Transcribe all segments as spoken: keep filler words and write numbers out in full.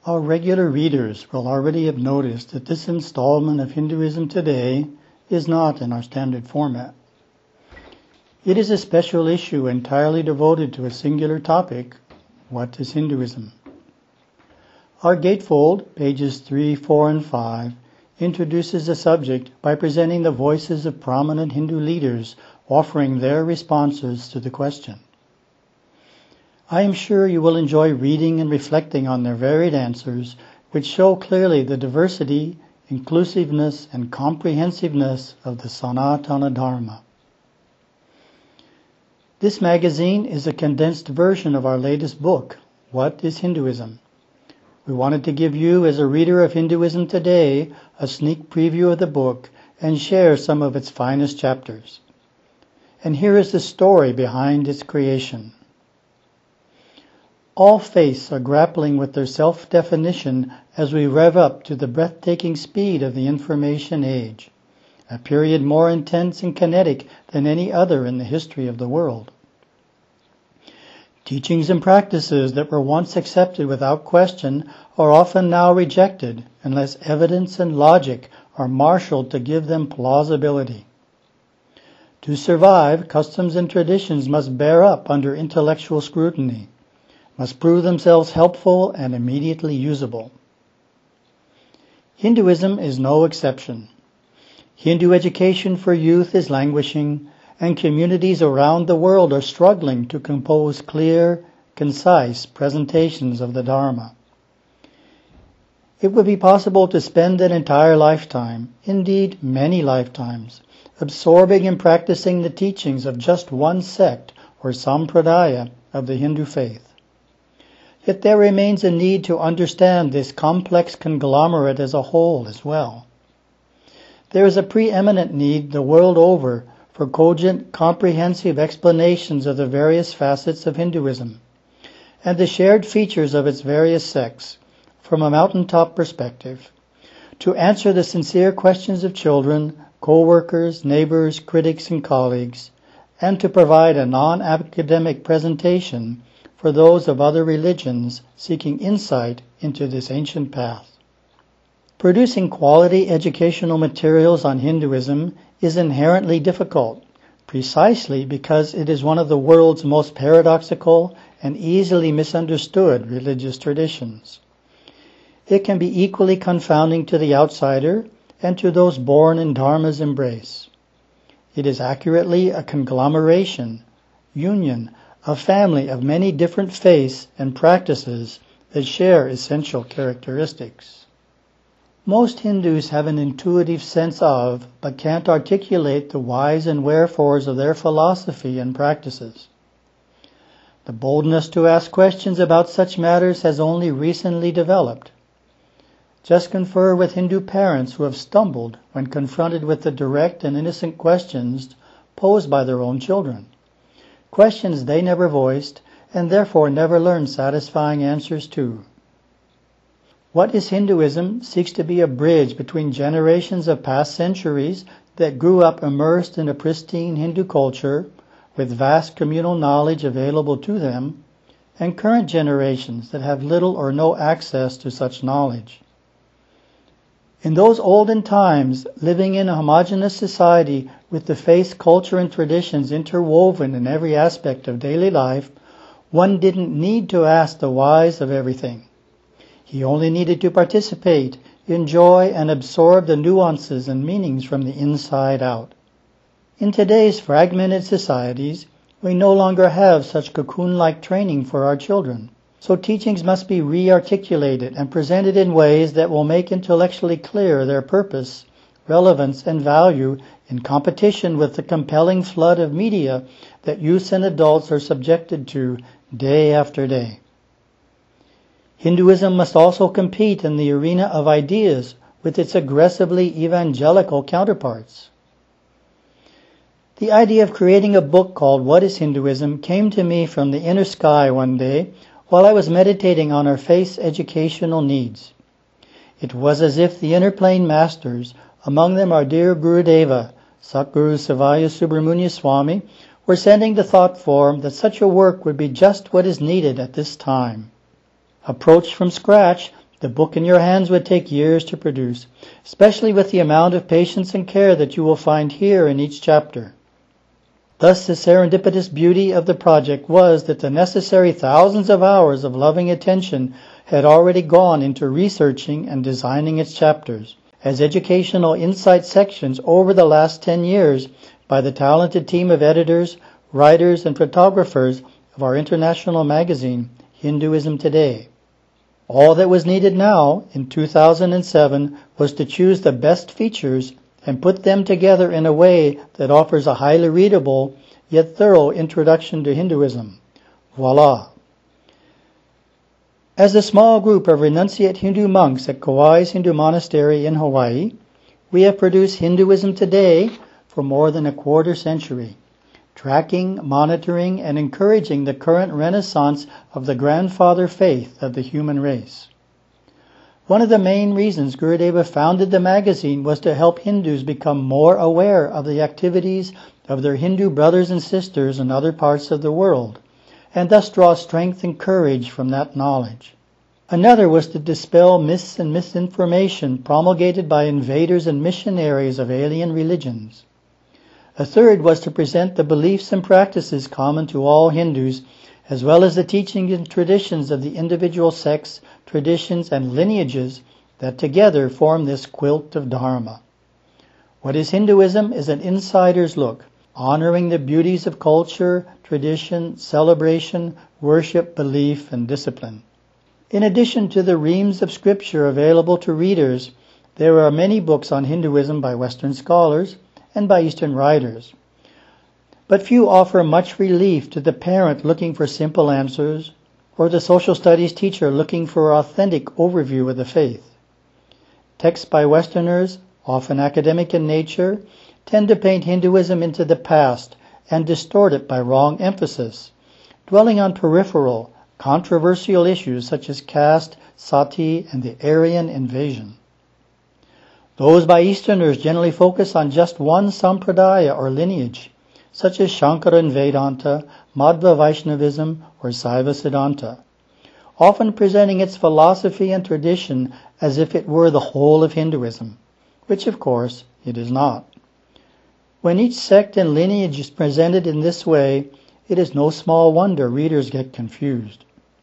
Our regular readers will already have noticed that this installment of Hinduism Today is not in our standard format. It is a special issue entirely devoted to a singular topic: what is Hinduism? Our gatefold, pages three, four, and five, introduces the subject by presenting the voices of prominent Hindu leaders offering their responses to the question. I am sure you will enjoy reading and reflecting on their varied answers, which show clearly the diversity, inclusiveness, and comprehensiveness of the Sanatana Dharma. This magazine is a condensed version of our latest book, What is Hinduism? We wanted to give you, as a reader of Hinduism Today, a sneak preview of the book and share some of its finest chapters. And here is the story behind its creation. All faiths are grappling with their self-definition as we rev up to the breathtaking speed of the information age, a period more intense and kinetic than any other in the history of the world. Teachings and practices that were once accepted without question are often now rejected unless evidence and logic are marshaled to give them plausibility. To survive, customs and traditions must bear up under intellectual scrutiny, must prove themselves helpful and immediately usable. Hinduism is no exception. Hindu education for youth is languishing, and communities around the world are struggling to compose clear, concise presentations of the Dharma. It would be possible to spend an entire lifetime, indeed many lifetimes, absorbing and practicing the teachings of just one sect or sampradaya of the Hindu faith. Yet there remains a need to understand this complex conglomerate as a whole as well. There is a preeminent need the world over for cogent, comprehensive explanations of the various facets of Hinduism and the shared features of its various sects from a mountaintop perspective, to answer the sincere questions of children, co-workers, neighbors, critics, and colleagues, and to provide a non-academic presentation for those of other religions seeking insight into this ancient path. Producing quality educational materials on Hinduism is inherently difficult, precisely because it is one of the world's most paradoxical and easily misunderstood religious traditions. It can be equally confounding to the outsider and to those born in Dharma's embrace. It is accurately a conglomeration, union, a family of many different faiths and practices that share essential characteristics. Most Hindus have an intuitive sense of, but can't articulate the whys and wherefores of their philosophy and practices. The boldness to ask questions about such matters has only recently developed. Just confer with Hindu parents who have stumbled when confronted with the direct and innocent questions posed by their own children. Questions they never voiced and therefore never learned satisfying answers to. What is Hinduism seeks to be a bridge between generations of past centuries that grew up immersed in a pristine Hindu culture with vast communal knowledge available to them, and current generations that have little or no access to such knowledge. In those olden times, living in a homogeneous society with the faith, culture, and traditions interwoven in every aspect of daily life, one didn't need to ask the whys of everything. He only needed to participate, enjoy, and absorb the nuances and meanings from the inside out. In today's fragmented societies, we no longer have such cocoon-like training for our children. So teachings must be re-articulated and presented in ways that will make intellectually clear their purpose, relevance, and value in competition with the compelling flood of media that youths and adults are subjected to day after day. Hinduism must also compete in the arena of ideas with its aggressively evangelical counterparts. The idea of creating a book called What is Hinduism came to me from the inner sky one day while I was meditating on our faith's educational needs. It was as if the inner plane masters, among them our dear Gurudeva, Satguru Sivaya Subramanya Swami, were sending the thought form that such a work would be just what is needed at this time. Approached from scratch, The book in your hands would take years to produce, especially with the amount of patience and care that you will find here in each chapter. Thus, the serendipitous beauty of the project was that the necessary thousands of hours of loving attention had already gone into researching and designing its chapters as educational insight sections over the last ten years by the talented team of editors, writers, and photographers of our international magazine, Hinduism Today. All that was needed now, in two thousand seven, was to choose the best features and put them together in a way that offers a highly readable yet thorough introduction to Hinduism. Voila! As a small group of renunciate Hindu monks at Kauai's Hindu Monastery in Hawaii, we have produced Hinduism Today for more than a quarter century, tracking, monitoring, and encouraging the current renaissance of the grandfather faith of the human race. One of the main reasons Gurudeva founded the magazine was to help Hindus become more aware of the activities of their Hindu brothers and sisters in other parts of the world, and thus draw strength and courage from that knowledge. Another was to dispel myths and misinformation promulgated by invaders and missionaries of alien religions. A third was to present the beliefs and practices common to all Hindus, as well as the teachings and traditions of the individual sects, traditions, and lineages that together form this quilt of Dharma. What is Hinduism is an insider's look, honoring the beauties of culture, tradition, celebration, worship, belief, and discipline. In addition to the reams of scripture available to readers, there are many books on Hinduism by Western scholars and by Eastern writers. But few offer much relief to the parent looking for simple answers, or the social studies teacher looking for an authentic overview of the faith. Texts by Westerners, often academic in nature, tend to paint Hinduism into the past and distort it by wrong emphasis, dwelling on peripheral, controversial issues such as caste, sati, and the Aryan invasion. Those by Easterners generally focus on just one sampradaya or lineage, such as Shankaran Vedanta, Madhva Vaishnavism, or Saiva Siddhanta, often presenting its philosophy and tradition as if it were the whole of Hinduism, which of course it is not. When each sect and lineage is presented in this way, it is no small wonder readers get confused.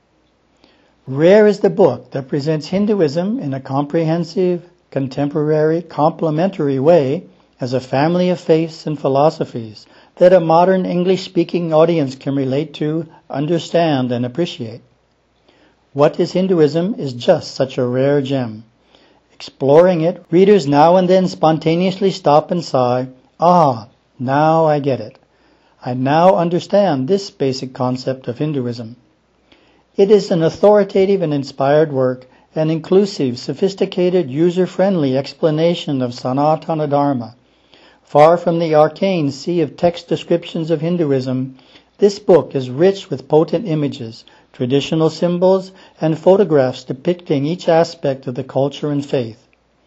Rare is the book that presents Hinduism in a comprehensive, contemporary, complementary way as a family of faiths and philosophies that a modern English-speaking audience can relate to, understand, and appreciate. What is Hinduism is just such a rare gem. Exploring it, readers now and then spontaneously stop and sigh, "Ah, now I get it. I now understand this basic concept of Hinduism." It is an authoritative and inspired work, an inclusive, sophisticated, user-friendly explanation of Sanatana Dharma. Far from the arcane sea of text descriptions of Hinduism, this book is rich with potent images, traditional symbols, and photographs depicting each aspect of the culture and faith.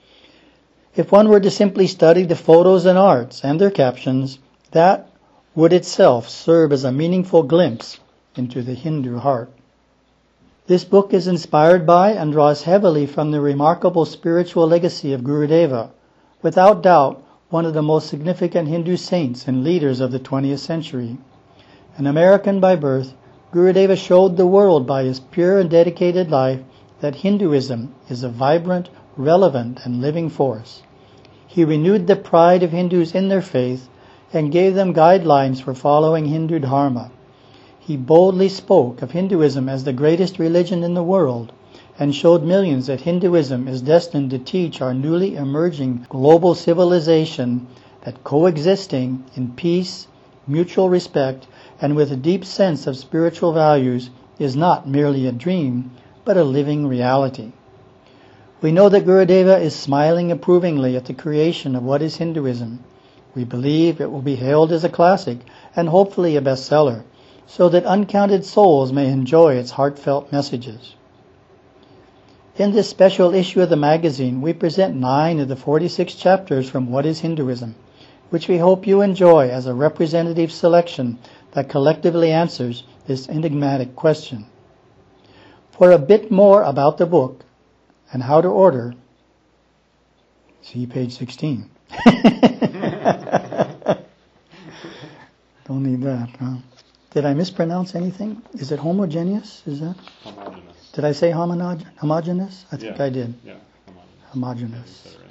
If one were to simply study the photos and arts and their captions, that would itself serve as a meaningful glimpse into the Hindu heart. This book is inspired by and draws heavily from the remarkable spiritual legacy of Gurudeva, without doubt one of the most significant Hindu saints and leaders of the twentieth century. An American by birth, Gurudeva showed the world by his pure and dedicated life that Hinduism is a vibrant, relevant, and living force. He renewed the pride of Hindus in their faith and gave them guidelines for following Hindu Dharma. He boldly spoke of Hinduism as the greatest religion in the world and showed millions that Hinduism is destined to teach our newly emerging global civilization that coexisting in peace, mutual respect, and with a deep sense of spiritual values is not merely a dream, but a living reality. We know that Gurudeva is smiling approvingly at the creation of what is Hinduism. We believe it will be hailed as a classic and hopefully a bestseller, so that uncounted souls may enjoy its heartfelt messages. In this special issue of the magazine, we present nine of the forty-six chapters from What is Hinduism, which we hope you enjoy as a representative selection that collectively answers this enigmatic question. For a bit more about the book, and how to order, see page sixteen. Don't need that, huh? Did I mispronounce anything? Is it homogeneous? Is that? Homogeneous. Did I say homonog- homogeneous? I think yeah. I did. Yeah, homogeneous. Homogeneous.